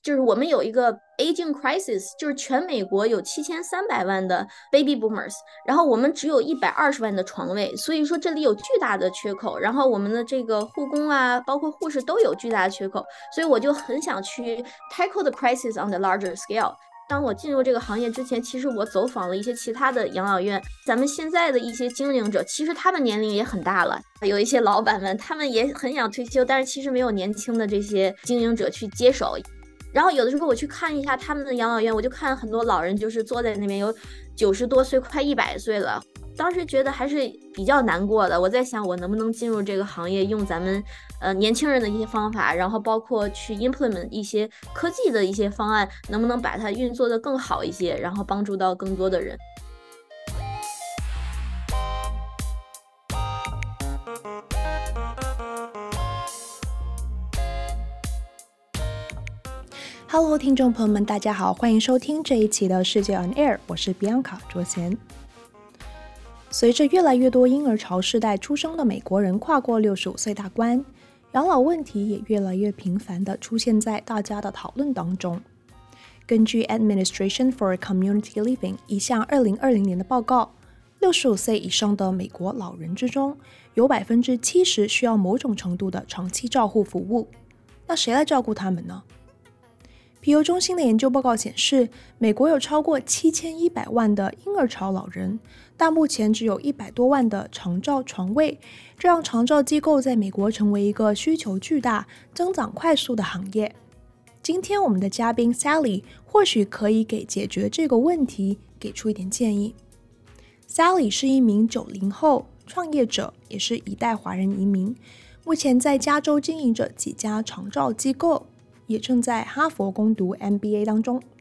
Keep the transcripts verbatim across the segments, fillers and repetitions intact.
就是我们有一个 aging crisis，就是全美国有七千三百万的 baby boomers，然后我们只有一百二十万的床位，所以说这里有巨大的缺口。然后我们的这个护工啊，包括护士都有巨大的缺口，所以我就很想去 tackle the crisis on the larger scale。当我进入这个行业之前，其实我走访了一些其他的养老院，咱们现在的一些经营者，其实他们年龄也很大了，有一些老板们，他们也很想退休，但是其实没有年轻的这些经营者去接手。然后有的时候我去看一下他们的养老院，我就看很多老人就是坐在那边有九十多岁，快一百岁了。当时觉得还是比较难过的。我在想，我能不能进入这个行业，用咱们呃年轻人的一些方法，然后包括去 implement 一些科技的一些方案，能不能把它运作的更好一些，然后帮助到更多的人。 Hello， 听众朋友们，大家好，欢迎收听这一期的世界 On Air， 我是 Bianca 卓贤。随着越来越多婴儿潮世代出生的美国人跨过六十五岁大关，养老问题也越来越频繁地出现在大家的讨论当中。根据 Administration for Community Living 一项二零二零年的报告，六十五岁以上的美国老人之中，有 百分之七十 需要某种程度的长期照护服务。那谁来照顾他们呢？皮尤中心的研究报告显示，美国有超过七千一百万的婴儿潮老人，但目前只有一百多万的长照床位，这让长照机构在美国成为一个需求巨大、增长快速的行业。今天我们的嘉宾 Sally 或许可以给解决这个问题给出一点建议。Sally 是一名九零后创业者，也是一代华人移民，目前在加州经营着几家长照机构，也正在哈佛攻读 M B A 当中。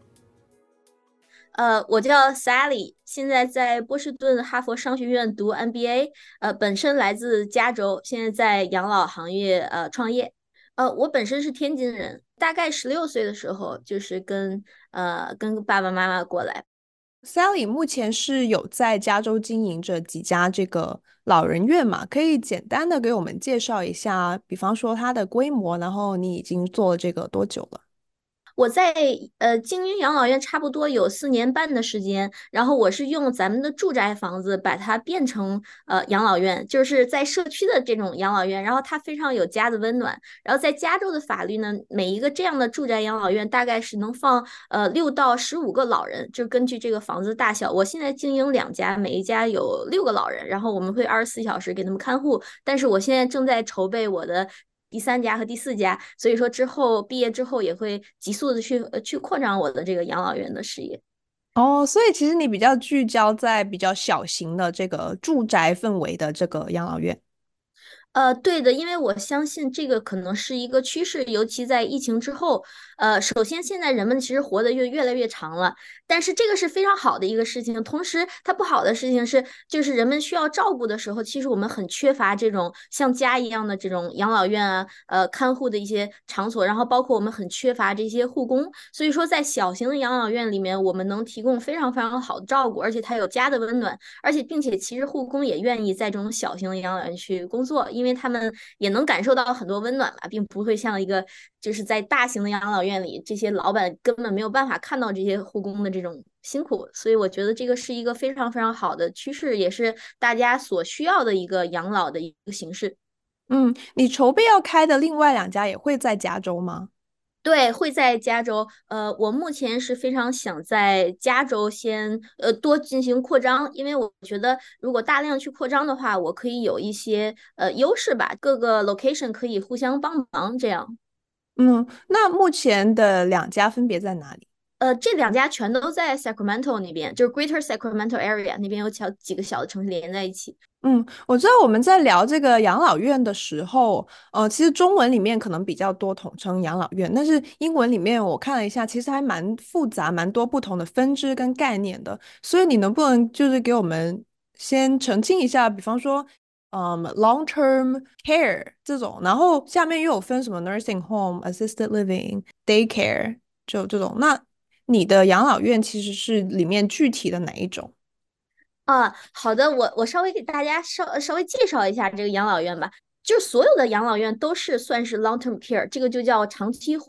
呃，我叫 Sally， 现在在波士顿哈佛商学院读 M B A， 呃，本身来自加州，现在在养老行业呃创业。呃，我本身是天津人，大概十六岁的时候就是跟呃跟爸爸妈妈过来。 Sally 目前是有在加州经营着几家这个老人院嘛？可以简单的给我们介绍一下，比方说它的规模，然后你已经做了这个多久了？ 我在呃经营养老院差不多有四年半的时间，然后我是用咱们的住宅房子把它变成呃养老院，就是在社区的这种养老院，然后它非常有家的温暖。然后在加州的法律呢，每一个这样的住宅养老院大概是能放呃六到十五个老人，就根据这个房子大小。我现在经营两家，每一家有六个老人，然后我们会二十四小时给他们看护。但是我现在正在筹备我的第三家和第四家，所以说之后毕业之后也会急速的去呃去扩张我的这个养老院的事业。 哦，所以其实你比较聚焦在比较小型的这个住宅氛围的这个养老院。 呃，对的，因为我相信这个可能是一个趋势，尤其在疫情之后。呃，首先现在人们其实活得越越来越长了，但是这个是非常好的一个事情。同时，它不好的事情是，就是人们需要照顾的时候，其实我们很缺乏这种像家一样的这种养老院啊，呃，看护的一些场所，然后包括我们很缺乏这些护工。所以说，在小型的养老院里面，我们能提供非常非常好的照顾，而且它有家的温暖。而且并且其实护工也愿意在这种小型的养老院去工作，因为他们也能感受到很多温暖嘛，并不会像一个就是在大型的养老院里，这些老板根本没有办法看到这些护工的这种辛苦。所以我觉得这个是一个非常非常好的趋势，也是大家所需要的一个养老的一个形式。 嗯，你筹备要开的另外两家也会在加州吗？ 对，会在加州。呃，我目前是非常想在加州先呃多进行扩张，因为我觉得如果大量去扩张的话，我可以有一些呃优势吧，各个 location 可以互相帮忙，这样。 嗯，那目前的两家分别在哪里？ 呃，这两家全都在 Sacramento 那边，就是 Greater Sacramento area 那边有小几个小的城市连在一起。 嗯，我知道我们在聊这个养老院的时候，呃，其实中文里面可能比较多统称养老院，但是英文里面我看了一下，其实还蛮复杂，蛮多不同的分支跟概念的。所以你能不能就是给我们先澄清一下，比方说，嗯，long-term care 这种，然后下面又有分什么 nursing home、assisted living、daycare 就这种，那你的养老院其实是里面具体的哪一种？ 啊，好的，我我稍微给大家稍稍微介绍一下这个养老院吧。就是所有的养老院都是算是 long term care，这个就叫长期护理。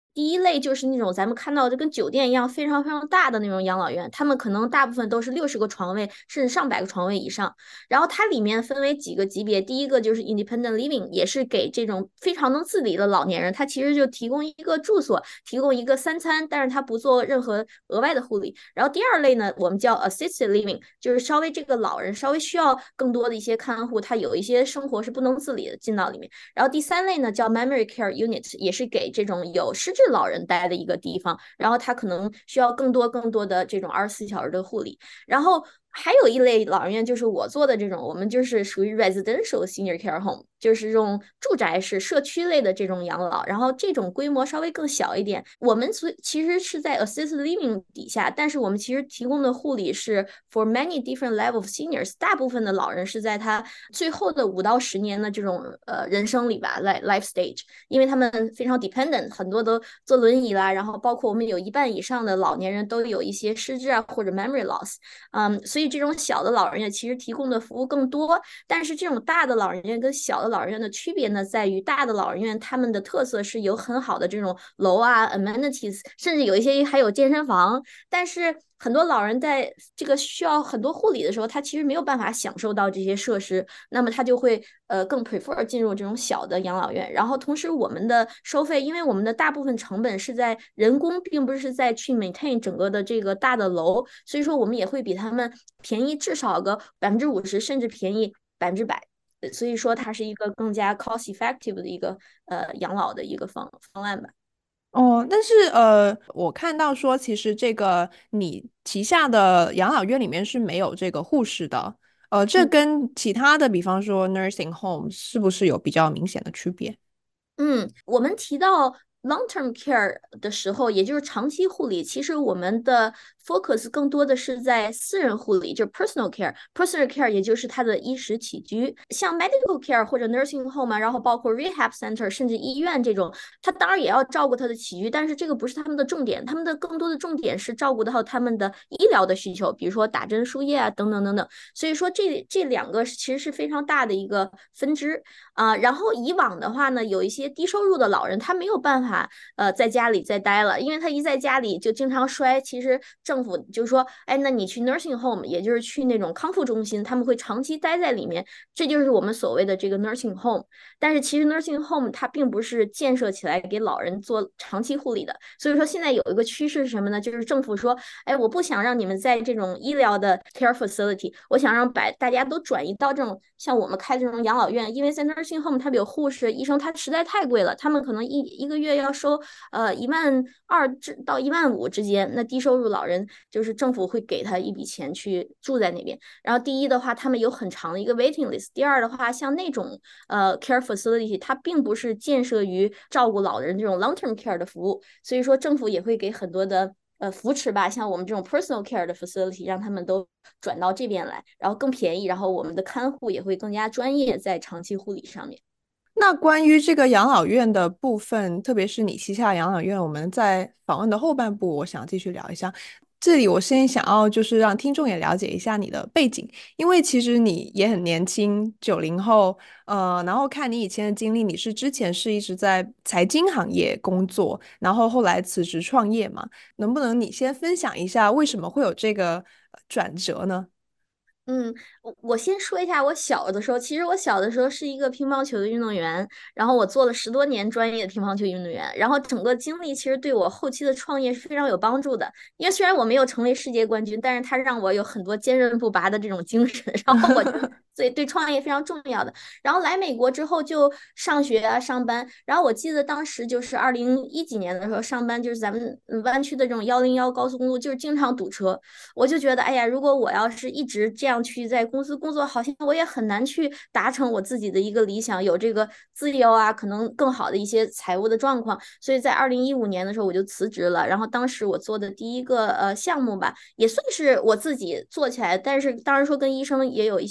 第一类就是那种咱们看到的跟酒店一样非常非常大的那种养老院，他们可能大部分都是六十个床位，甚至上百个床位以上。然后它里面分为几个级别，第一个就是 independent living，也是给这种非常能自理的老年人，它其实就提供一个住所，提供一个三餐，但是它不做任何额外的护理。然后第二类呢，我们叫 assisted living，就是稍微这个老人稍微需要更多的一些看护，他有一些生活是不能自理的进到里面。然后第三类呢叫 memory care unit，也是给这种有失智老人待的一个地方，然后他可能需要更多更多的这种二十四小时的护理。然后还有一类老人院就是我做的这种，我们就是属于 residential senior care home，就是这种住宅式社区类的这种养老，然后这种规模稍微更小一点。我们所其实是在 assisted living 底下，但是我们其实提供的护理是 for many different level of seniors， 大部分的老人是在他最后的五到十年的这种呃人生里吧 life stage，因为他们非常 dependent， 很多都坐轮椅啦，然后包括我们有一半以上的老年人都有一些失智啊或者 memory loss， 嗯，所以这种小的老人院其实提供的服务更多，但是这种大的老人院跟小的老人院的区别呢，在于大的老人院他们的特色是有很好的这种楼啊 amenities， 甚至有一些还有健身房，但是很多老人在这个需要很多护理的时候，他其实没有办法享受到这些设施，那么他就会呃更 prefer 进入这种小的养老院。然后同时我们的收费，因为我们的大部分成本是在人工，并不是在去 maintain 整个的这个大的楼，所以说我们也会比他们便宜至少个百分之五十，甚至便宜百分之百。所以说它是一个更加 cost effective 的一个呃养老的一个方方案吧。 哦，但是呃，我看到说，其实这个你旗下的养老院里面是没有这个护士的，呃，这嗯。 跟其他的，比方说 nursing home，是不是有比较明显的区别？ 嗯，我们提到 long-term care 的时候，也就是长期护理，其实我们的 focus 更多的是在私人护理，就是 personal care。personal care 也就是他的衣食起居，像 medical care 或者 nursing home 啊，然后包括 rehab center，甚至医院这种，他当然也要照顾他的起居，但是这个不是他们的重点，他们的更多的重点是照顾到他们的医疗的需求，比如说打针输液啊，等等等等。所以说这这两个其实是非常大的一个分支。啊、呃然后以往的话呢，有一些低收入的老人，他没有办法呃在家里再待了，因为他一在家里就经常摔。其实政府就说，哎，那你去 nursing home，也就是去那种康复中心，他们会长期待在里面，这就是我们所谓的这个 nursing home。但是其实 nursing home 它并不是建设起来给老人做长期护理的，所以说现在有一个趋势是什么呢？就是政府说，哎，我不想让你们在这种医疗的 care facility，我想让把大家都转移到这种像我们开这种养老院，因为在 nursing home 它有护士、医生，它实在太贵了，他们可能一一个月要收呃一万二至到一万五之间。那低收入老人就是政府会给他一笔钱去住在那边。然后第一的话，他们有很长的一个 waiting list。第二的话，像那种呃 care facility，它并不是建设于照顾老人这种 long term care 的服务，所以说政府也会给很多的呃扶持吧，像我们这种 personal care 的 facility，让他们都转到这边来，然后更便宜，然后我们的看护也会更加专业在长期护理上面。 那关于这个养老院的部分，特别是你旗下养老院，我们在访问的后半部，我想继续聊一下。这里我先想要就是让听众也了解一下你的背景，因为其实你也很年轻，九零后，呃，然后看你以前的经历，你是之前是一直在财经行业工作，然后后来辞职创业嘛，能不能你先分享一下为什么会有这个呃转折呢？ 嗯，我我先说一下，我小的时候，其实我小的时候是一个乒乓球的运动员，然后我做了十多年专业的乒乓球运动员，然后整个经历其实对我后期的创业是非常有帮助的。因为虽然我没有成为世界冠军，但是它让我有很多坚韧不拔的这种精神，然后我觉得所以对创业非常重要的。然后来美国之后就上学啊上班，然后我记得当时就是二零一几年的时候上班，就是咱们湾区的这种幺零幺高速公路，就是经常堵车。我就觉得，哎呀，如果我要是一直这样去在公司工作，好像我也很难去达成我自己的一个理想，有这个自由啊，可能更好的一些财务的状况。所以在二零一五年的时候，我就辞职了。然后当时我做的第一个呃项目吧，也算是我自己做起来，但是当然说跟医生也有一些合作，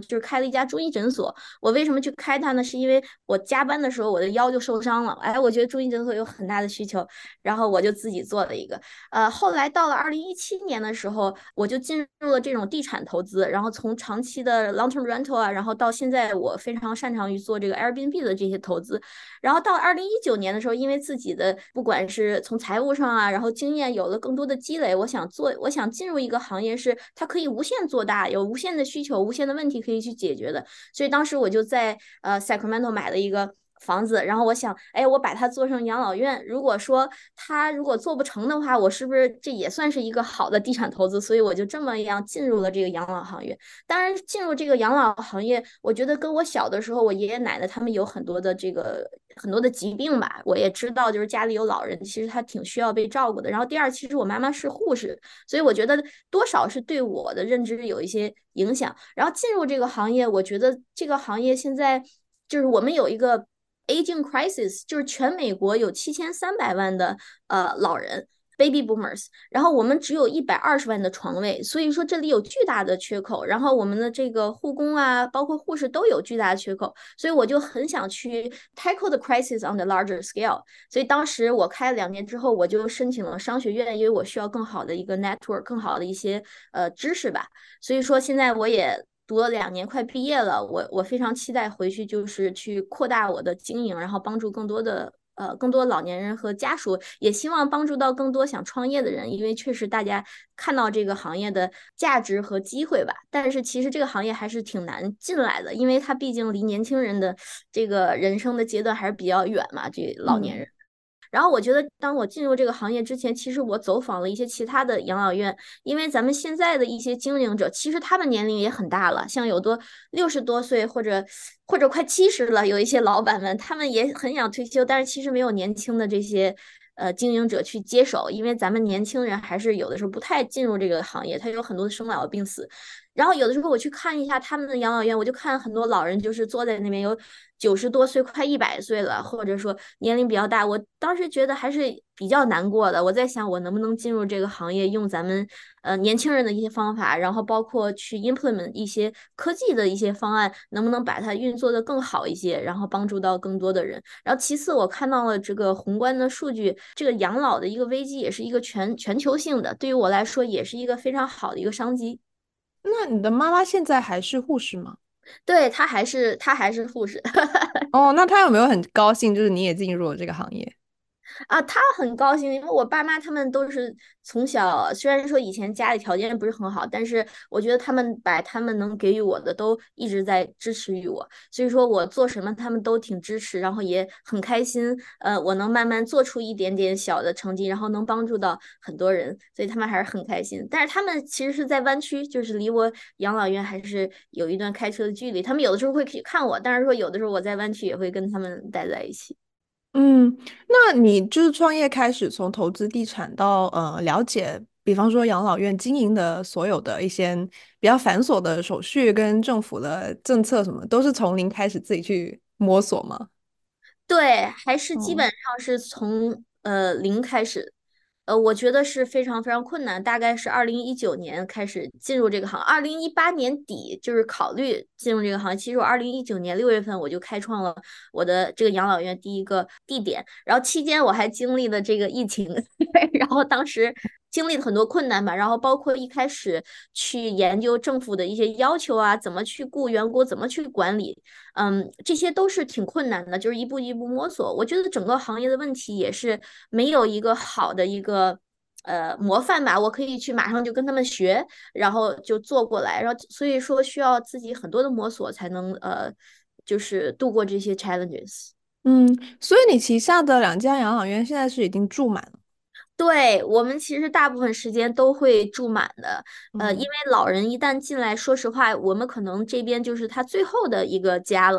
就是开了一家中医诊所。我为什么去开它呢？是因为我加班的时候我的腰就受伤了，哎，我觉得中医诊所有很大的需求，然后我就自己做了一个。呃，后来到了二零一七年的时候，我就进入了这种地产投资，然后从长期的 long term rental 啊，然后到现在我非常擅长于做这个 Airbnb 的这些投资。然后到二零一九年的时候，因为自己的不管是从财务上啊，然后经验有了更多的积累，我想做，我想进入一个行业是它可以无限做大，有无限的需求、无限的问题可以去解决的。所以当时我就在呃 Sacramento 买了一个房子，然后我想，哎，我把它做成养老院。如果说它如果做不成的话，我是不是这也算是一个好的地产投资？所以我就这么样进入了这个养老行业。当然，进入这个养老行业，我觉得跟我小的时候，我爷爷奶奶他们有很多的这个很多的疾病吧，我也知道，就是家里有老人，其实他挺需要被照顾的。然后第二，其实我妈妈是护士，所以我觉得多少是对我的认知有一些影响。然后进入这个行业，我觉得这个行业现在就是我们有一个 aging crisis，就是全美国有七千三百万的呃老人。baby boomers，然后我们只有一百二十万的床位，所以说这里有巨大的缺口。然后我们的这个护工啊，包括护士都有巨大的缺口，所以我就很想去 tackle the crisis on the larger scale。所以当时我开了两年之后，我就申请了商学院，因为我需要更好的一个 network，更好的一些呃知识吧。所以说现在我也读了两年，快毕业了，我我非常期待回去就是去扩大我的经营，然后帮助更多的。呃，更多老年人和家属，也希望帮助到更多想创业的人，因为确实大家看到这个行业的价值和机会吧。但是其实这个行业还是挺难进来的，因为它毕竟离年轻人的这个人生的阶段还是比较远嘛，这老年人。 嗯然后我觉得，当我进入这个行业之前，其实我走访了一些其他的养老院，因为咱们现在的一些经营者，其实他们年龄也很大了，像有多六十多岁或者或者快七十了，有一些老板们，他们也很想退休，但是其实没有年轻的这些呃经营者去接手，因为咱们年轻人还是有的时候不太进入这个行业，他有很多的生老病死。然后有的时候我去看一下他们的养老院，我就看很多老人就是坐在那边有九十多岁，快一百岁了，或者说年龄比较大。我当时觉得还是比较难过的。我在想，我能不能进入这个行业，用咱们呃年轻人的一些方法，然后包括去 implement 一些科技的一些方案，能不能把它运作的更好一些，然后帮助到更多的人。然后其次，我看到了这个宏观的数据，这个养老的一个危机也是一个全全球性的，对于我来说也是一个非常好的一个商机。 那你的妈妈现在还是护士吗？ 对，他还是他还是护士。 哦，那她有没有很高兴，就是你也进入了这个行业？ 啊，他很高兴，因为我爸妈他们都是从小，虽然说以前家里条件不是很好，但是我觉得他们把他们能给予我的都一直在支持于我，所以说我做什么他们都挺支持，然后也很开心。呃，我能慢慢做出一点点小的成绩，然后能帮助到很多人，所以他们还是很开心。但是他们其实是在湾区，就是离我养老院还是有一段开车的距离。他们有的时候会去看我，但是说有的时候我在湾区也会跟他们待在一起。 嗯，那你就是创业开始，从投资地产到呃了解，比方说养老院经营的所有的一些比较繁琐的手续跟政府的政策什么，都是从零开始自己去摸索吗？ 对，还是基哦， 本上是从呃零开始，呃，我觉得是非常非常困难。大概是二零一九年开始进入这个行，二零一八年底就是考虑进入这个行业。其实我二零一九年六月份我就开创了我的这个养老院第一个地点，然后期间我还经历了这个疫情，然后当时经历了很多困难吧，然后包括一开始去研究政府的一些要求啊，怎么去雇员工，怎么去管理。嗯，这些都是挺困难的，就是一步一步摸索。我觉得整个行业的问题也是没有一个好的一个呃模范吧，我可以去马上就跟他们学，然后就做过来，然后所以说需要自己很多的摸索才能呃，就是度过这些 challenges。 嗯，所以你旗下的两家养老院现在是已经住满了。 对，我们其实大部分时间都会住满的，呃，因为嗯老人一旦进来，说实话，我们可能这边就是他最后的一个家了。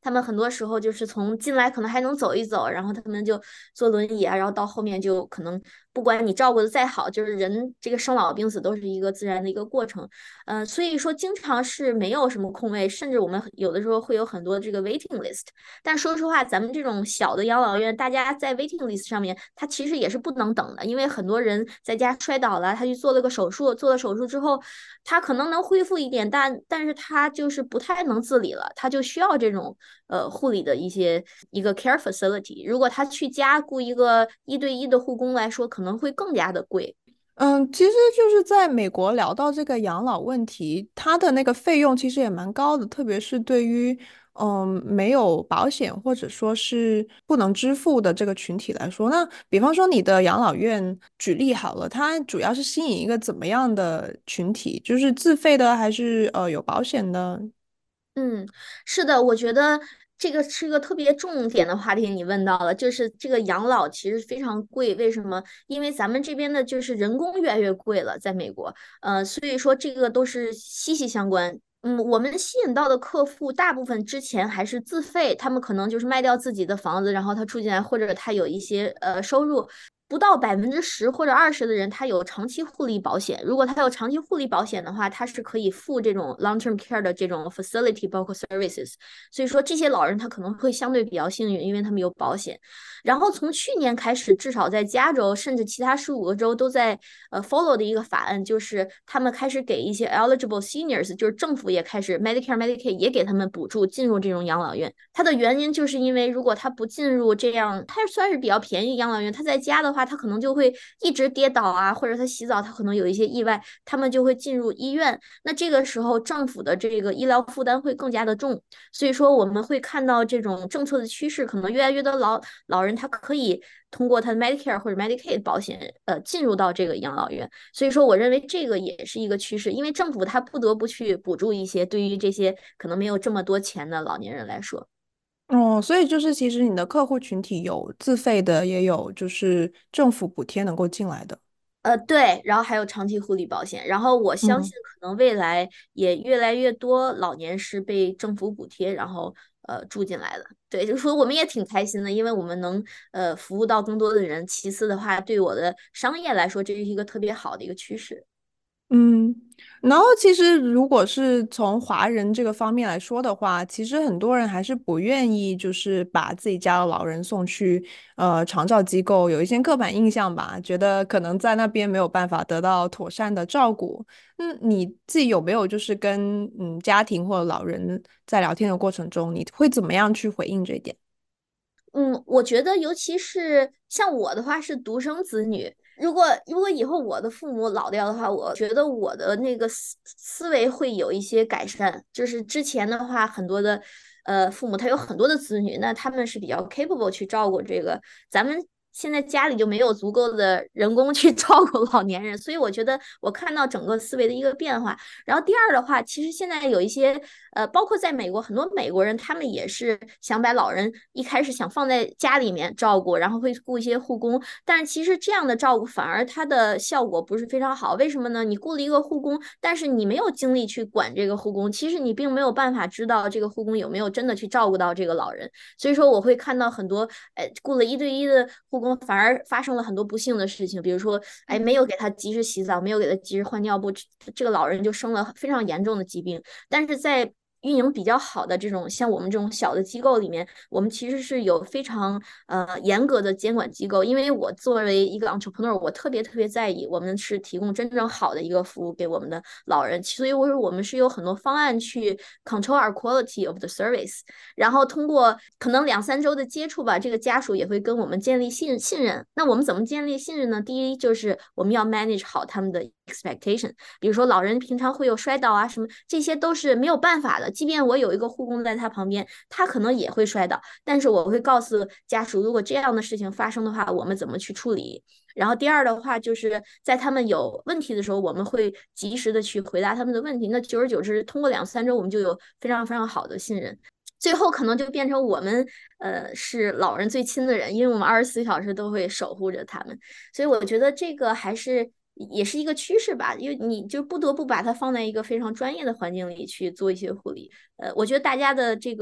他们很多时候就是从进来可能还能走一走，然后他们就坐轮椅啊，然后到后面就可能不管你照顾的再好，就是人这个生老病死都是一个自然的一个过程。呃，所以说经常是没有什么空位，甚至我们有的时候会有很多这个 waiting list。但说实话，咱们这种小的养老院，大家在 waiting list 上面，它其实也是不能等的，因为很多人在家摔倒了，他去做了个手术，做了手术之后，他可能能恢复一点，但但是他就是不太能自理了，他就需要这种呃护理的一些一个 care facility。如果他去家雇一个一对一的护工来说，可能会更加的贵。 嗯，其实就是在美国聊到这个养老问题，它的那个费用其实也蛮高的，特别是对于嗯没有保险或者说是不能支付的这个群体来说，那比方说你的养老院，举例好了，它主要是吸引一个怎么样的群体？就是自费的还是呃有保险的？ 嗯，是的，我觉得这个是个特别重点的话题，你问到了，就是这个养老其实非常贵，为什么？因为咱们这边的就是人工越来越贵了，在美国，呃，所以说这个都是息息相关。嗯，我们吸引到的客户大部分之前还是自费，他们可能就是卖掉自己的房子，然后他住进来，或者他有一些呃收入。不到百分之十或者二十的人，他有长期护理保险。如果他有长期护理保险的话，他是可以付这种 long-term care 的这种 facility，包括 services。所以说，这些老人他可能会相对比较幸运，因为他们有保险。然后从去年开始，至少在加州，甚至其他十五个州都在呃 follow 的一个法案，就是他们开始给一些 eligible seniors，就是政府也开始 Medicare、Medicaid 也给他们补助进入这种养老院。它的原因就是因为如果他不进入这样，他算是比较便宜养老院，他在家的话，他可能就会一直跌倒啊，或者他洗澡他可能有一些意外，他们就会进入医院。那这个时候政府的这个医疗负担会更加的重，所以说我们会看到这种政策的趋势，可能越来越多老老人他可以通过他的 Medicare 或者 Medicaid 保险，呃，进入到这个养老院。所以说，我认为这个也是一个趋势，因为政府他不得不去补助一些对于这些可能没有这么多钱的老年人来说。 哦，所以就是其实你的客户群体有自费的，也有就是政府补贴能够进来的。 呃，对，然后还有长期护理保险，然后我相信嗯。 可能未来也越来越多老年是被政府补贴，然后呃住进来的。对，就是说我们也挺开心的，因为我们能呃服务到更多的人。其次的话，对我的商业来说，这是一个特别好的一个趋势。 嗯，然后其实如果是从华人这个方面来说的话，其实很多人还是不愿意，就是把自己家的老人送去呃长照机构，有一些刻板印象吧，觉得可能在那边没有办法得到妥善的照顾。嗯，你自己有没有就是跟嗯家庭或者老人在聊天的过程中，你会怎么样去回应这一点？ 嗯，我觉得尤其是像我的话是独生子女，如果如果以后我的父母老掉的话，我觉得我的那个思思维会有一些改善。就是之前的话，很多的呃父母他有很多的子女，那他们是比较 capable 去照顾这个，咱们现在家里就没有足够的人工去照顾老年人，所以我觉得我看到整个思维的一个变化。然后第二的话，其实现在有一些呃，包括在美国，很多美国人他们也是想把老人一开始想放在家里面照顾，然后会雇一些护工，但是其实这样的照顾反而它的效果不是非常好。为什么呢？你雇了一个护工，但是你没有精力去管这个护工，其实你并没有办法知道这个护工有没有真的去照顾到这个老人。所以说，我会看到很多，呃，雇了一对一的护工，反而发生了很多不幸的事情，比如说，哎，没有给他及时洗澡，没有给他及时换尿布，这这个老人就生了非常严重的疾病。但是在运营比较好的这种像我们这种小的机构里面，我们其实是有非常呃严格的监管机构。因为我作为一个 entrepreneur，我特别特别在意我们是提供真正好的一个服务给我们的老人，所以我说我们是有很多方案去 control our quality of the service。然后通过可能两三周的接触吧，这个家属也会跟我们建立信信任。那我们怎么建立信任呢？第一就是我们要 manage 好他们的 expectation，比如说老人平常会有摔倒啊什么，这些都是没有办法的。即便我有一个护工在他旁边，他可能也会摔倒，但是我会告诉家属，如果这样的事情发生的话，我们怎么去处理。然后第二的话，就是在他们有问题的时候，我们会及时的去回答他们的问题。那久而久之，通过两三周，我们就有非常非常好的信任。最后可能就变成我们呃是老人最亲的人，因为我们二十四小时都会守护着他们，所以我觉得这个还是也是一个趋势吧，因为你就不得不把它放在一个非常专业的环境里去做一些护理。呃，我觉得大家的这个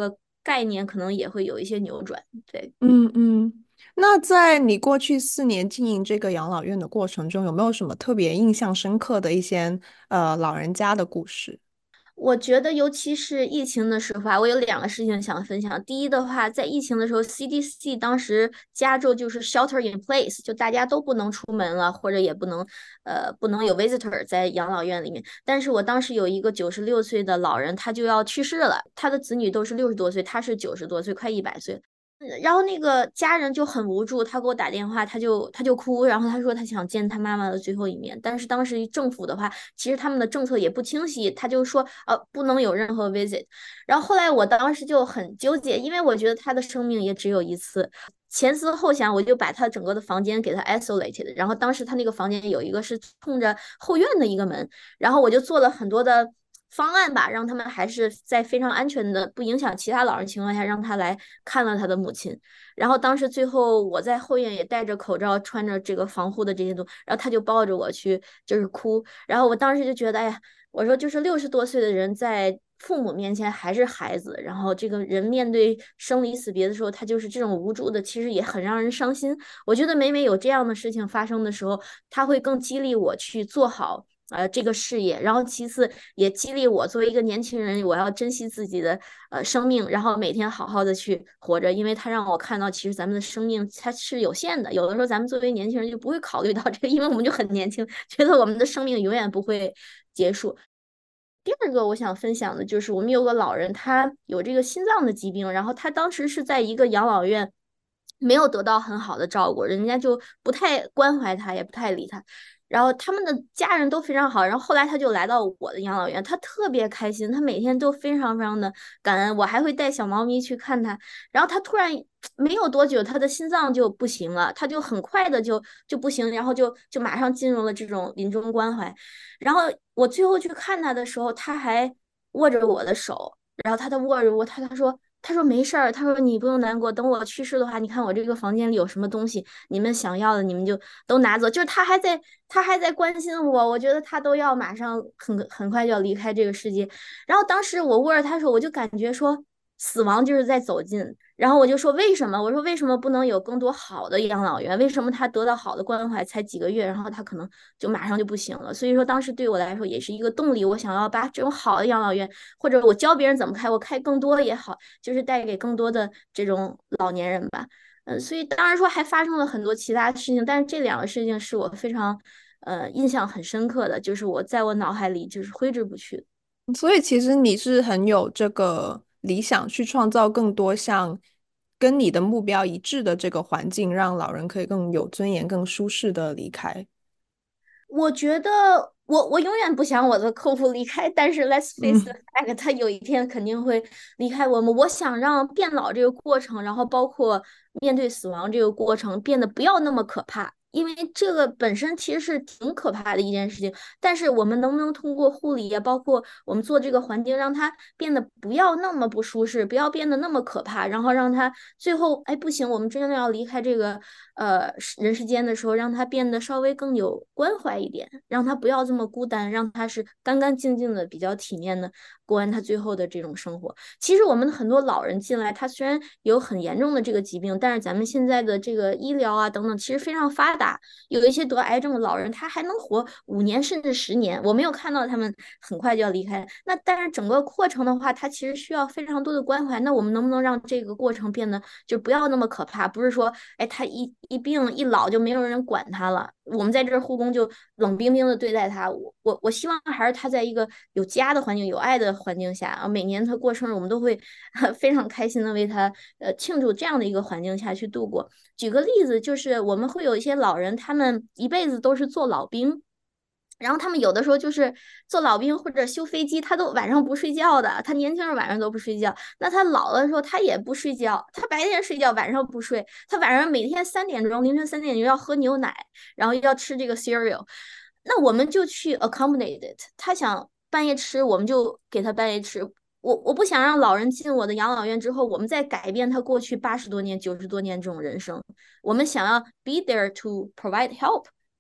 概念可能也会有一些扭转。对。 嗯嗯。那在你过去四年经营这个养老院的过程中，有没有什么特别印象深刻的一些呃老人家的故事？ 我觉得，尤其是疫情的时候啊，我有两个事情想分享。第一的话，在疫情的时候，C D C 当时加州就是 shelter in place，就大家都不能出门了，或者也不能，呃，不能有 visitor 在养老院里面。但是我当时有一个九十六岁的老人，他就要去世了，他的子女都是六十多岁，他是九十多岁，快一百岁。然后那个家人就很无助，他给我打电话，他就他就哭，然后他说他想见他妈妈的最后一面，但是当时政府的话，其实他们的政策也不清晰，他就说呃不能有任何 visit。然后后来我当时就很纠结，因为我觉得他的生命也只有一次。前思后想，我就把他整个的房间给他 isolated，然后当时他那个房间有一个是冲着后院的一个门，然后我就做了很多的方案吧，让他们还是在非常安全的、不影响其他老人情况下，让他来看了他的母亲。然后当时最后我在后院也戴着口罩，穿着这个防护的这些东西，然后他就抱着我去就是哭。然后我当时就觉得，哎呀，我说就是六十多岁的人在父母面前还是孩子，然后这个人面对生离死别的时候，他就是这种无助的，其实也很让人伤心。我觉得每每有这样的事情发生的时候，他会更激励我去做好。呃，这个事业，然后其次也激励我作为一个年轻人，我要珍惜自己的呃生命，然后每天好好的去活着，因为他让我看到，其实咱们的生命它是有限的，有的时候咱们作为年轻人就不会考虑到这个，因为我们就很年轻，觉得我们的生命永远不会结束。第二个我想分享的就是，我们有个老人，他有这个心脏的疾病，然后他当时是在一个养老院，没有得到很好的照顾，人家就不太关怀他，也不太理他。然后他们的家人都非常好，然后后来他就来到我的养老院，他特别开心，他每天都非常非常的感恩，我还会带小猫咪去看他。然后他突然没有多久，他的心脏就不行了，他就很快的就就不行，然后就就马上进入了这种临终关怀。然后我最后去看他的时候，他还握着我的手，然后他的握着我，他他说他说没事儿，他说你不用难过，等我去世的话，你看我这个房间里有什么东西，你们想要的你们就都拿走。就是他还在他还在关心我，我觉得他都要马上很很快就要离开这个世界。然后当时我握着他的时候，我就感觉说死亡就是在走近。然后我就说为什么？我说为什么不能有更多好的养老院？为什么他得到好的关怀才几个月，然后他可能就马上就不行了？所以说当时对我来说也是一个动力，我想要把这种好的养老院，或者我教别人怎么开，我开更多也好，就是带给更多的这种老年人吧。嗯，所以当然说还发生了很多其他事情，但是这两个事情是我非常呃印象很深刻的，就是我在我脑海里就是挥之不去。 所以其实你是很有这个理想，去创造更多像跟你的目标一致的这个环境，让老人可以更有尊严、更舒适的离开。 我觉得我我永远不想我的客户离开，但是 let's face the 嗯。 fact，他有一天肯定会离开我们。我想让变老这个过程，然后包括面对死亡这个过程，变得不要那么可怕，因为这个本身其实是挺可怕的一件事情。但是我们能不能通过护理呀，包括我们做这个环境，让它变得不要那么不舒适，不要变得那么可怕，然后让它最后，哎，不行，我们真的要离开这个呃人世间的时候，让它变得稍微更有关怀一点，让他不要这么孤单，让他是干干净净的、比较体面的过完他最后的这种生活。其实我们很多老人进来，他虽然有很严重的这个疾病，但是咱们现在的这个医疗啊等等，其实非常发达。有一些得癌症的老人，他还能活五年甚至十年。我没有看到他们很快就要离开。那但是整个过程的话，他其实需要非常多的关怀。那我们能不能让这个过程变得就不要那么可怕？不是说，哎，他一一病一老就没有人管他了，我们在这儿护工就冷冰冰的对待他。我我我希望还是他在一个有家的环境、有爱的环境下啊。每年他过生日，我们都会非常开心的为他呃庆祝，这样的一个环境下去度过。举个例子，就是我们会有一些老人，他们一辈子都是做老兵。然后他们有的时候就是做老兵或者修飞机，他都晚上不睡觉的。他年轻时候晚上都不睡觉，那他老的时候他也不睡觉，他白天睡觉，晚上不睡。他晚上每天三点钟，凌晨三点钟要喝牛奶，然后要吃这个 cereal。那我们就去 accommodate it。他想半夜吃，我们就给他半夜吃。我我不想让老人进我的养老院之后，我们再改变他过去八十多年、九十多年这种人生。我们想要 be there to provide help。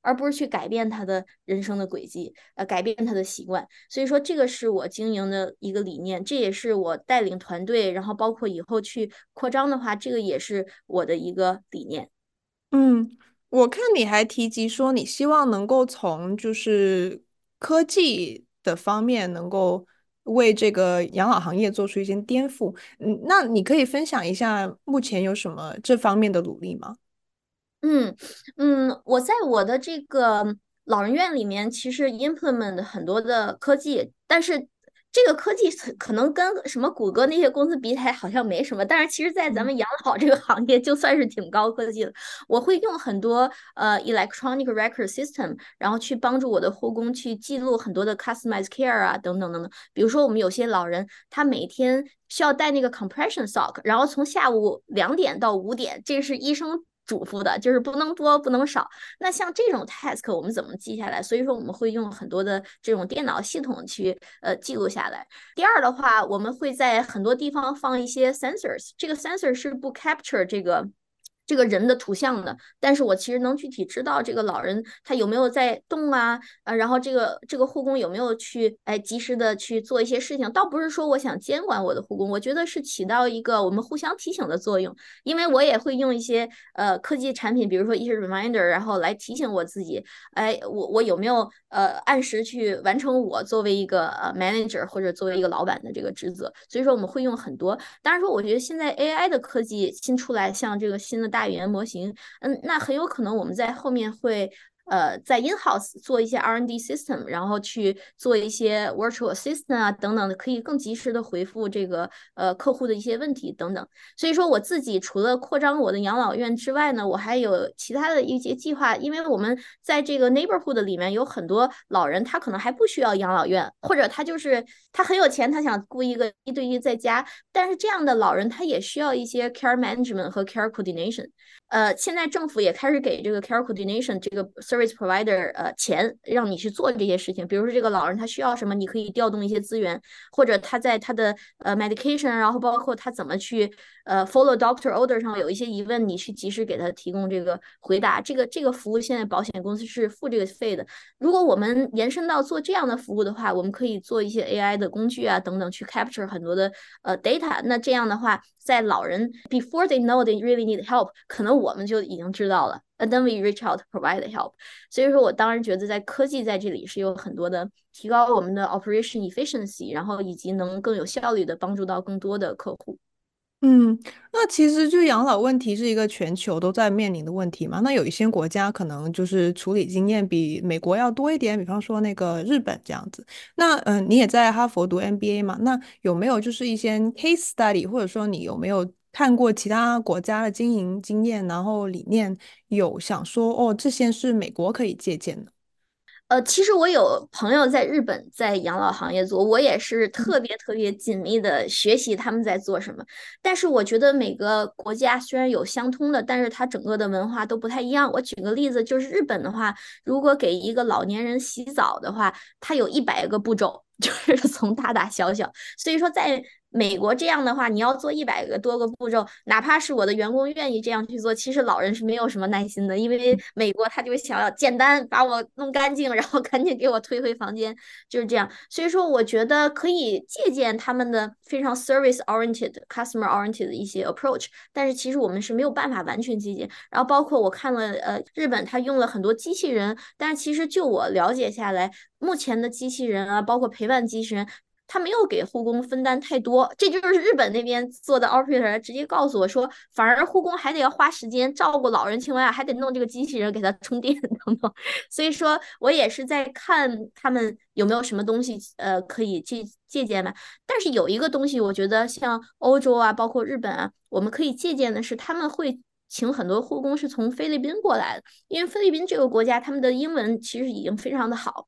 而不是去改变他的人生的轨迹，呃，改变他的习惯。所以说，这个是我经营的一个理念，这也是我带领团队，然后包括以后去扩张的话，这个也是我的一个理念。 嗯，我看你还提及说你希望能够从就是科技的方面能够为这个养老行业做出一些颠覆。嗯，那你可以分享一下目前有什么这方面的努力吗？ 嗯嗯，我在我的这个老人院里面，其实 implement 很多的科技，但是这个科技可可能跟什么谷歌那些公司比起来好像没什么，但是其实，在咱嗯们养老这个行业，就算是挺高科技的。我会用很多呃 electronic record system，然后去帮助我的护工去记录很多的 customized care 啊，等等等等。比如说，我们有些老人他每天需要戴那个 compression sock，然后从下午两点到五点，这是医生嘱咐的，就是不能多不能少。那像这种 task 我们怎么记下来？所以说我们会用很多的这种电脑系统去呃记录下来。第二的话，我们会在很多地方放一些 sensors，这个 sensor 是不 capture 这个。这个人的图像的，但是我其实能具体知道这个老人他有没有在动啊，呃，然后这个这个护工有没有去哎及时的去做一些事情，倒不是说我想监管我的护工，我觉得是起到一个我们互相提醒的作用，因为我也会用一些呃科技产品，比如说一些 reminder，然后来提醒我自己，哎，我我有没有呃按时去完成我作为一个呃 manager 或者作为一个老板的这个职责，所以说我们会用很多。当然说，我觉得现在 A I 的科技新出来，像这个新的大语言模型，嗯，那很有可能我们在后面会。呃，在 in-house 做一些 R and D system，然后去做一些 virtual assistant 啊等等的，可以更及时的回复这个呃客户的一些问题等等。所以说我自己除了扩张我的养老院之外呢，我还有其他的一些计划，因为我们在这个 neighborhood 里面有很多老人，他可能还不需要养老院，或者他就是他很有钱，他想雇一个一对一在家，但是这样的老人他也需要一些 care management 和 care coordination。呃，现在政府也开始给这个 care coordination 这个 service provider 呃钱，让你去做这些事情。比如说这个老人他需要什么，你可以调动一些资源，或者他在他的呃 medication，然后包括他怎么去呃 follow doctor order 上有一些疑问，你去及时给他提供这个回答。这个这个服务现在保险公司是付这个费的。如果我们延伸到做这样的服务的话，我们可以做一些 A I 的工具啊等等，去 capture 很多的呃 data。那这样的话，在老人 before they know they really need help，可能我们就已经知道了。And then we reach out to provide help。所以说我当然觉得在科技在这里是有很多的提高我们的 operation efficiency，然后以及能更有效率的帮助到更多的客户。 嗯，那其实就养老问题是一个全球都在面临的问题嘛。那有一些国家可能就是处理经验比美国要多一点，比方说那个日本这样子。那嗯、呃你也在哈佛读 M B A 嘛？那有没有就是一些 case study，或者说你有没有看过其他国家的经营经验，然后理念有想说哦，这些是美国可以借鉴的？ 呃，其实我有朋友在日本在养老行业做，我也是特别特别紧密的学习他们在做什么。但是我觉得每个国家虽然有相通的，但是它整个的文化都不太一样。我举个例子，就是日本的话，如果给一个老年人洗澡的话，它有一百个步骤，就是从大大小小。所以说，在美国这样的话，你要做一百个多个步骤，哪怕是我的员工愿意这样去做，其实老人是没有什么耐心的，因为美国他就想要简单把我弄干净，然后赶紧给我推回房间，就是这样。所以说，我觉得可以借鉴他们的非常 service oriented、customer oriented 的一些 approach，但是其实我们是没有办法完全借鉴。然后包括我看了，呃，日本他用了很多机器人，但是其实就我了解下来，目前的机器人啊，包括陪伴机器人。他没有给护工分担太多，这就是日本那边做的 operator 直接告诉我说，反而护工还得要花时间照顾老人情况下，还得弄这个机器人给他充电等等。所以说我也是在看他们有没有什么东西呃可以借借鉴嘛。但是有一个东西，我觉得像欧洲啊，包括日本啊，我们可以借鉴的是他们会。请很多护工是从菲律宾过来的，因为菲律宾这个国家他们的英文其实已经非常的好，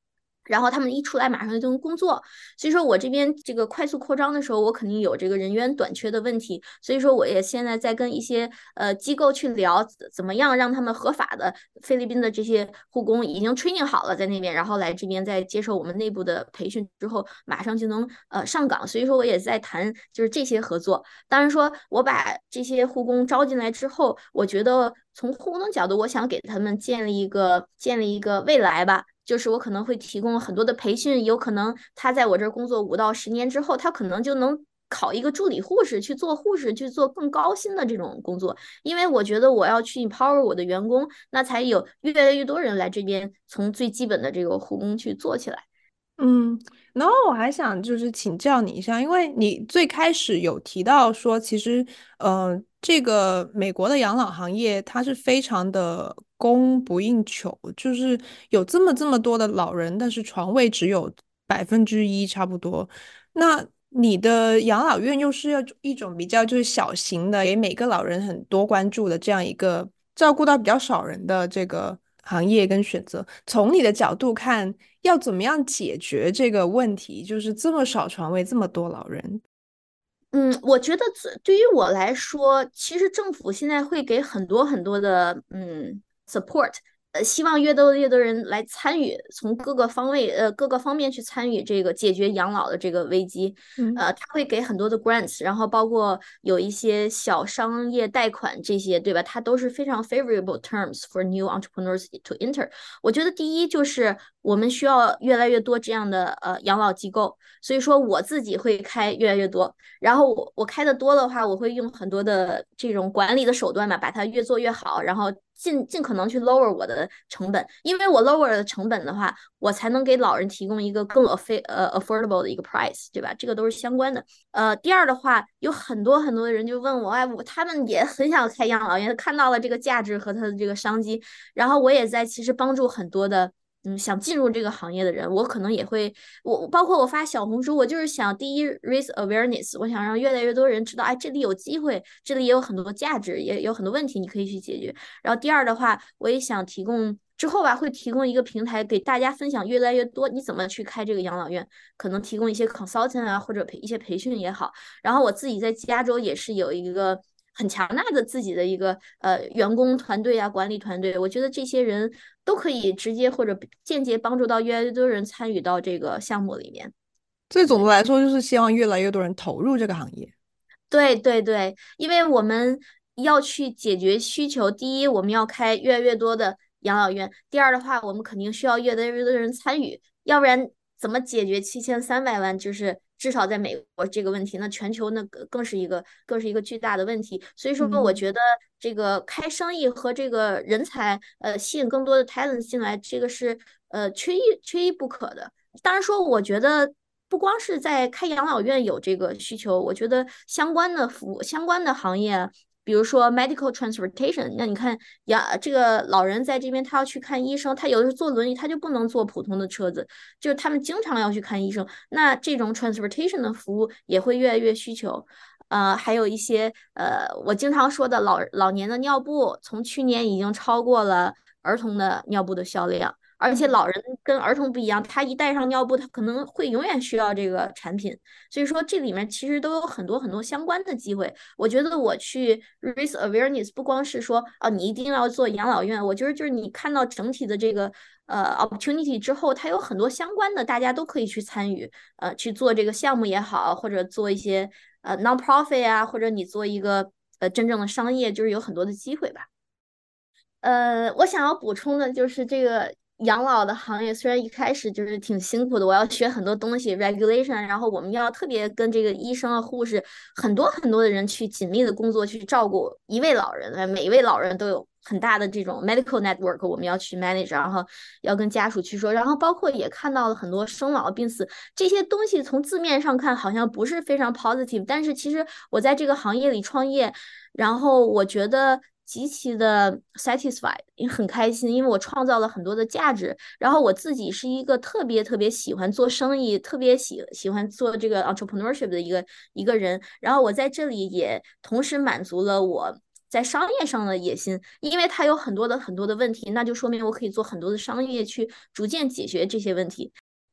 然后他们一出来马上就能工作，所以说我这边这个快速扩张的时候，我肯定有这个人员短缺的问题，所以说我也现在在跟一些呃机构去聊，怎么样让他们合法的菲律宾的这些护工已经 training 好了在那边，然后来这边再接受我们内部的培训之后，马上就能呃上岗，所以说我也在谈就是这些合作。当然说我把这些护工招进来之后，我觉得从护工的角度，我想给他们建立一个建立一个未来吧。就是我可能会提供很多的培训，有可能他在我这儿工作五到十年之后，他可能就能考一个助理护士，去做护士，去做更高薪的这种工作。因为我觉得我要去 empower 我的员工，那才有越来越多人来这边，从最基本的这个护工去做起来。 嗯，然后我还想就是请教你一下，因为你最开始有提到说，其实呃，这个美国的养老行业它是非常的供不应求，就是有这么这么多的老人，但是床位只有百分之一差不多。那你的养老院又是要一种比较就是小型的，给每个老人很多关注的这样一个照顾到比较少人的这个行业跟选择。从你的角度看，要怎么样解决这个问题？就是这么少床位，这么多老人。 嗯，我觉得这对于我来说，其实政府现在会给很多很多的嗯 support，呃，希望越多越多人来参与，从各个方位呃各个方面去参与这个解决养老的这个危机。 嗯。 呃，他会给很多的 grants，然后包括有一些小商业贷款这些，对吧？它都是非常 favorable terms for new entrepreneurs to enter。我觉得第一就是我们需要越来越多这样的呃养老机构，所以说我自己会开越来越多。然后我我开的多的话，我会用很多的这种管理的手段吧，把它越做越好，然后尽尽可能去 lower 我的成本，因为我 lower 的成本的话，我才能给老人提供一个更 aff 呃 affordable 的一个 price，对吧？这个都是相关的。呃，第二的话，有很多很多的人就问我，哎，我他们也很想开养老院，看到了这个价值和它的这个商机，然后我也在其实帮助很多的。嗯，想进入这个行业的人，我可能也会，我包括我发小红书，我就是想第一 raise awareness，我想让越来越多人知道，哎，这里有机会，这里也有很多价值，也有很多问题你可以去解决。然后第二的话，我也想提供之后吧，会提供一个平台给大家分享越来越多你怎么去开这个养老院，可能提供一些 consultant 啊，或者培一些培训也好。然后我自己在加州也是有一个很强大的自己的一个呃员工团队啊，管理团队，我觉得这些人都可以直接或者间接帮助到越来越多人参与到这个项目里面。 最总的对。 来说，就是希望越来越多人投入这个行业。 对对对，因为我们要去解决需求，第一，我们要开越来越多的养老院；第二的话，我们肯定需要越来越多的人参与，要不然怎么解决七千三百万？就是至少在美国这个问题，那全球那个更是一个更是一个巨大的问题。所以说，我嗯。 觉得这个开生意和这个人才，呃，吸引更多的 talent 进来，这个是呃缺一缺一不可的。当然说，我觉得不光是在开养老院有这个需求，我觉得相关的服务、相关的行业，比如说 medical transportation，那你看呀，这个老人在这边他要去看医生，他有的时候坐轮椅，他就不能坐普通的车子，就是他们经常要去看医生，那这种 transportation 的服务也会越来越需求。呃，还有一些呃，我经常说的老老年的尿布，从去年已经超过了儿童的尿布的销量。而且嗯。 老人跟儿童不一样，他一带上尿布，他可能会永远需要这个产品。所以说，这里面其实都有很多很多相关的机会。我觉得我去 raise awareness，不光是说啊，你一定要做养老院，我觉得就是你看到整体的这个呃 opportunity 之后，它有很多相关的，大家都可以去参与，呃，去做这个项目也好，或者做一些呃 non-profit 啊，或者你做一个呃真正的商业，就是有很多的机会吧。呃，我想要补充的就是这个养老的行业，虽然一开始就是挺辛苦的，我要学很多东西，regulation，然后我们要特别跟这个医生啊、护士，很多很多的人去紧密的工作，去照顾一位老人，呃每一位老人都有很大的这种 medical network，我们要去 manage，然后要跟家属去说，然后包括也看到了很多生老病死这些东西，从字面上看好像不是非常 positive，但是其实我在这个行业里创业。然后我觉得极其的 satisfied，也很开心，因为我创造了很多的价值。然后我自己是一个特别特别喜欢做生意，特别喜喜欢做这个 entrepreneurship 的一个一个人。然后我在这里也同时满足了我在商业上的野心，因为它有很多的很多的问题，那就说明我可以做很多的商业去逐渐解决这些问题。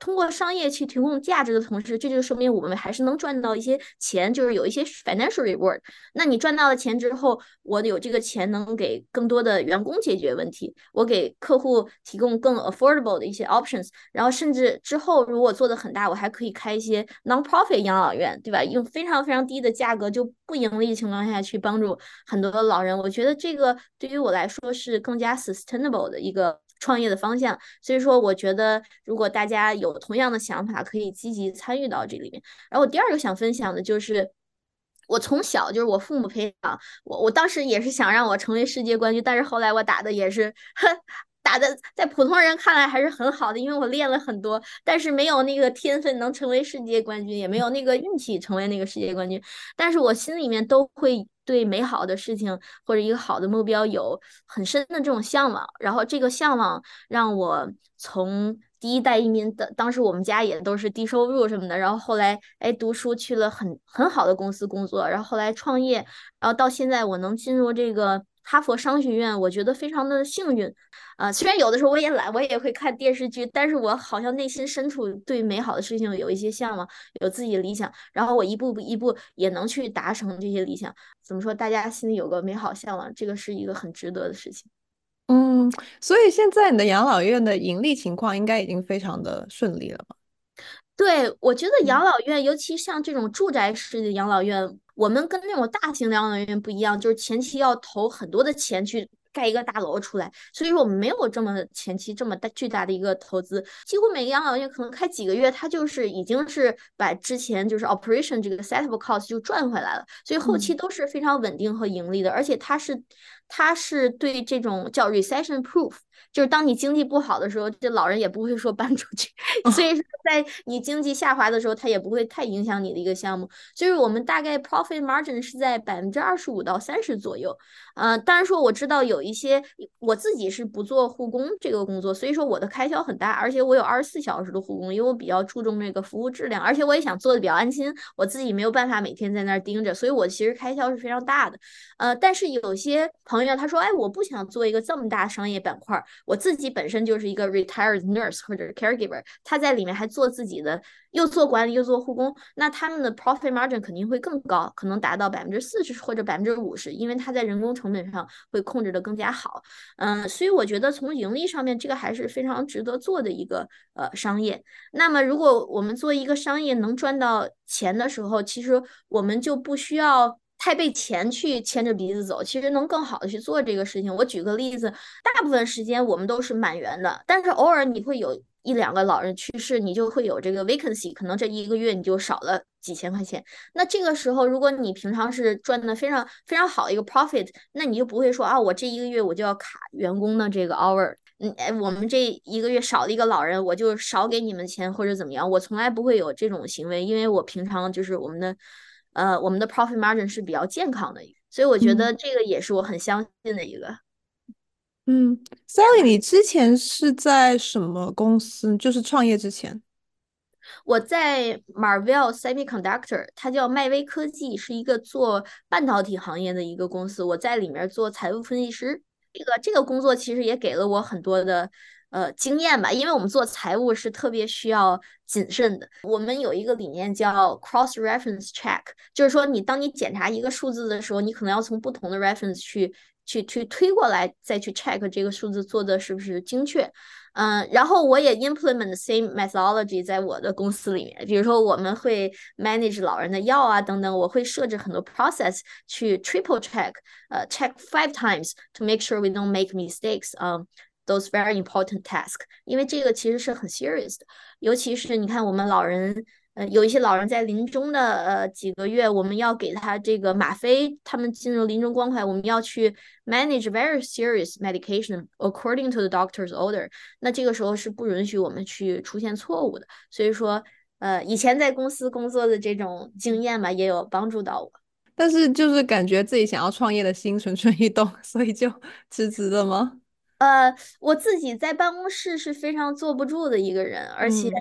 通过商业去提供价值的同时，这就说明我们还是能赚到一些钱，就是有一些 financial reward。那你赚到了钱之后，我有这个钱能给更多的员工解决问题，我给客户提供更 affordable 的一些 options，然后甚至之后如果做的很大，我还可以开一些 non-profit 养老院，对吧？用非常非常低的价格就不盈利的情况下去帮助很多的老人，我觉得这个对于我来说是更加 sustainable 的一个创业的方向。所以说，我觉得如果大家有同样的想法，可以积极参与到这里面。然后我第二个想分享的就是。我从小就是我父母培养我，我当时也是想让我成为世界冠军，但是后来我打的也是，打的在普通人看来还是很好的，因为我练了很多，但是没有那个天分能成为世界冠军，也没有那个运气成为那个世界冠军。但是我心里面都会对美好的事情或者一个好的目标有很深的这种向往，然后这个向往让我从第一代移民的，当时我们家也都是低收入什么的，然后后来哎读书去了很很好的公司工作，然后后来创业，然后到现在我能进入这个哈佛商学院，我觉得非常的幸运。啊、呃虽然有的时候我也懒，我也会看电视剧，但是我好像内心深处对美好的事情有一些向往，有自己的理想，然后我一步一步也能去达成这些理想。怎么说？大家心里有个美好向往，这个是一个很值得的事情。 嗯，所以现在你的养老院的盈利情况应该已经非常的顺利了吧？ 对，我觉得嗯养老院，尤其像这种住宅式的养老院，我们跟那种大型养老院不一样，就是前期要投很多的钱去盖一个大楼出来，所以说我们没有这么前期这么大巨大的一个投资，几乎每个养老院可能开几个月，它就是已经是把之前就是 operation 这个 setup cost 就赚回来了，所以后期嗯都是非常稳定和盈利的，而且它是它是对这种叫 recession proof。就是当你经济不好的时候，这老人也不会说搬出去，所以说在你经济下滑的时候，它也不会太影响你的一个项目。所以我们大概 profit margin 是在百分之二十五到三十左右。呃，当然说我知道有一些我自己是不做护工这个工作，所以说我的开销很大，而且我有二十四小时的护工，因为我比较注重这个服务质量，而且我也想做的比较安心，我自己没有办法每天在那儿盯着，所以我其实开销是非常大的。呃，但是有些朋友他说，哎，我不想做一个这么大商业板块，我自己本身就是一个 retired nurse 或者 caregiver，他在里面还做自己的，又做管理又做护工，那他们的 profit margin 肯定会更高，可能达到百分之四十或者百分之五十，因为他在人工成本上会控制的更加好。嗯，所以我觉得从盈利上面，这个还是非常值得做的一个呃商业。那么如果我们做一个商业能赚到钱的时候，其实我们就不需要。太被钱去牵着鼻子走，其实能更好的去做这个事情。我举个例子，大部分时间我们都是满员的，但是偶尔你会有一两个老人去世，你就会有这个 vacancy，可能这一个月你就少了几千块钱。那这个时候，如果你平常是赚的非常非常好一个 profit，那你就不会说啊，我这一个月我就要卡员工的这个 hour。嗯，哎，我们这一个月少了一个老人，我就少给你们钱或者怎么样，我从来不会有这种行为，因为我平常就是我们的，呃，我们的 profit margin 是比较健康的，所以我觉得嗯这个也是我很相信的一个嗯，Sally，你之前是在什么公司？就是创业之前。 我在 Marvell Semiconductor，它叫迈威科技，是一个做半导体行业的一个公司。我在里面做财务分析师。这个这个工作其实也给了我很多的呃经验吧，因为我们做财务是特别需要谨慎的。我们有一个理念叫 cross reference check，就是说你当你检查一个数字的时候，你可能要从不同的 reference 去去去推过来，再去 check 这个数字做的是不是精确。嗯，然后我也 implement the same methodology 在我的公司里面，比如说我们会 manage 老人的药啊等等，我会设置很多 process 去 triple check，呃，check five times to make sure we don't make mistakes。嗯。Those very important task，因为这个其实是很 serious 的，尤其是你看我们老人，呃，有一些老人在临终的呃几个月，我们要给他这个吗啡，他们进入临终关怀，我们要去 manage very serious medication according to the doctor's order。那这个时候是不允许我们去出现错误的。所以说，呃，以前在公司工作的这种经验吧，也有帮助到我。 但是就是感觉自己想要创业的心蠢蠢欲动，所以就辞职了吗？ 呃，我自己在办公室是非常坐不住的一个人，而且嗯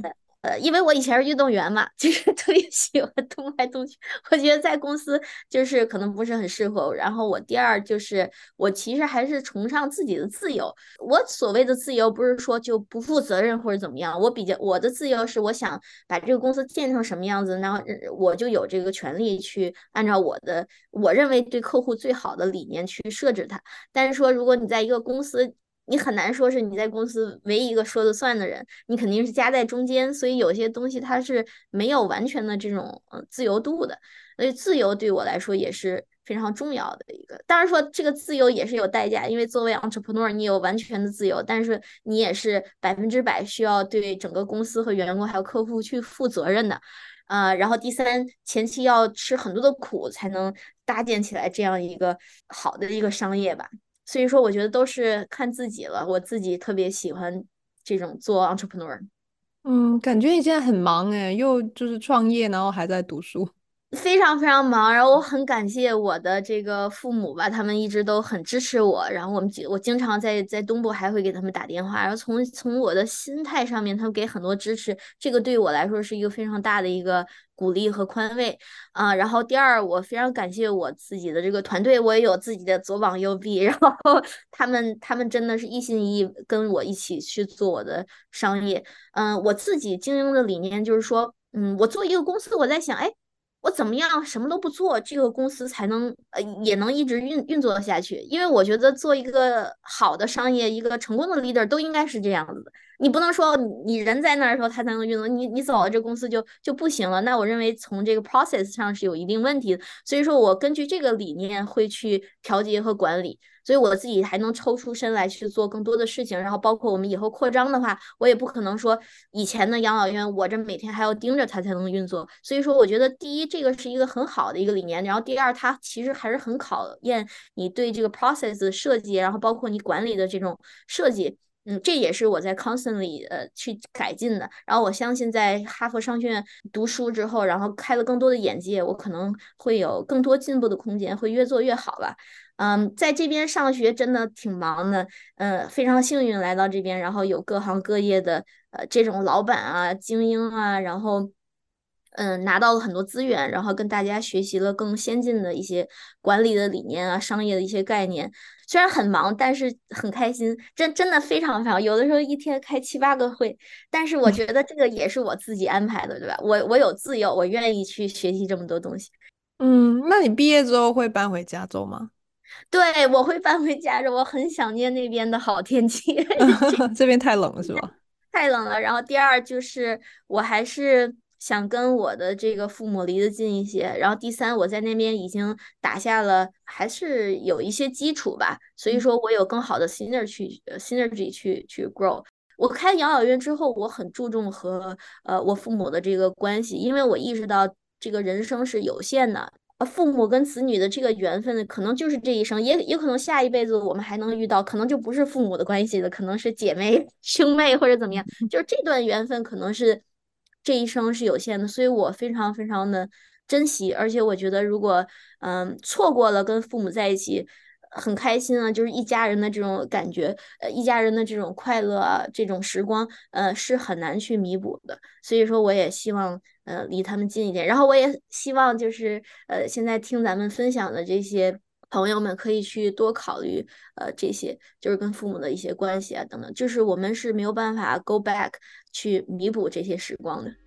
呃，因为我以前是运动员嘛，就是特别喜欢动来动去。我觉得在公司就是可能不是很适合我。然后我第二就是我其实还是崇尚自己的自由。我所谓的自由不是说就不负责任或者怎么样，我比较我的自由是我想把这个公司建成什么样子，然后我就有这个权利去按照我的我认为对客户最好的理念去设置它。但是说如果你在一个公司，你很难说是你在公司唯一一个说了算的人，你肯定是夹在中间，所以有些东西它是没有完全的这种呃自由度的，所以自由对我来说也是非常重要的一个。当然说这个自由也是有代价，因为作为 entrepreneur 你有完全的自由，但是你也是百分之百需要对整个公司和员工还有客户去负责任的。呃，然后第三，前期要吃很多的苦才能搭建起来这样一个好的一个商业吧。所以说，我觉得都是看自己了。我自己特别喜欢这种做 entrepreneur。 嗯，感觉你现在很忙诶，又就是创业，然后还在读书。 非常非常忙，然后我很感谢我的这个父母吧，他们一直都很支持我。然后我们经我经常在在东部还会给他们打电话，然后从从我的心态上面，他们给很多支持，这个对我来说是一个非常大的一个鼓励和宽慰啊、呃然后第二，我非常感谢我自己的这个团队，我也有自己的左膀右臂，然后他们他们真的是一心一意跟我一起去做我的商业。嗯、我自己经营的理念就是说，嗯，我做一个公司，我在想，哎。我怎么样什么都不做，这个公司才能呃也能一直运运作下去？因为我觉得做一个好的商业，一个成功的 leader 都应该是这样子的。你不能说你人在那儿的时候他才能运作，你你走了这公司就就不行了。那我认为从这个 process 上是有一定问题的。所以说我根据这个理念会去调节和管理。所以我自己还能抽出身来去做更多的事情，然后包括我们以后扩张的话，我也不可能说以前的养老院我这每天还要盯着它才能运作。所以说，我觉得第一，这个是一个很好的一个理念，然后第二，它其实还是很考验你对这个 process 的设计，然后包括你管理的这种设计。嗯，这也是我在 constantly 呃去改进的。然后我相信在哈佛商学院读书之后，然后开了更多的眼界，我可能会有更多进步的空间，会越做越好吧。嗯，在这边上学真的挺忙的，嗯，非常幸运来到这边，然后有各行各业的呃这种老板啊、精英啊，然后嗯拿到了很多资源，然后跟大家学习了更先进的一些管理的理念啊、商业的一些概念。虽然很忙，但是很开心，真真的非常非常，有的时候一天开七八个会，但是我觉得这个也是我自己安排的，对吧？我我有自由，我愿意去学习这么多东西。 嗯，那你毕业之后会搬回加州吗？ 对，我会搬回加州，我很想念那边的好天气。 这边太冷了是吧？ 太冷了。然后第二就是我还是想跟我的这个父母离得近一些。然后第三，我在那边已经打下了还是有一些基础吧，所以说我有更好的 synergy 去呃 synergy 去去 grow。我开养老院之后，我很注重和呃我父母的这个关系，因为我意识到这个人生是有限的，呃，父母跟子女的这个缘分可能就是这一生，也也可能下一辈子我们还能遇到，可能就不是父母的关系了，可能是姐妹、兄妹或者怎么样，就是这段缘分可能是这一生是有限的，所以我非常非常的珍惜，而且我觉得如果嗯错过了跟父母在一起。很开心啊，就是一家人的这种感觉，呃，一家人的这种快乐啊，这种时光，呃，是很难去弥补的。所以说，我也希望呃离他们近一点。然后我也希望就是呃现在听咱们分享的这些朋友们可以去多考虑呃这些就是跟父母的一些关系啊等等，就是我们是没有办法 go back 去弥补这些时光的。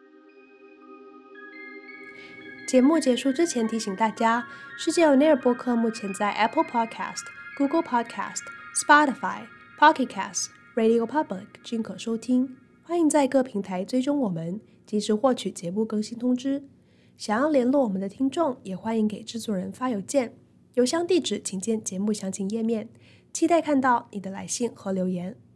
节目结束之前提醒大家，世界 On Air 播客目前在 Apple Podcast、Google Podcast、Spotify、Pocket Cast、Radio Public 均可收听。欢迎在各平台追踪我们，及时获取节目更新通知。想要联络我们的听众，也欢迎给制作人发邮件，邮箱地址请见节目详情页面。期待看到你的来信和留言。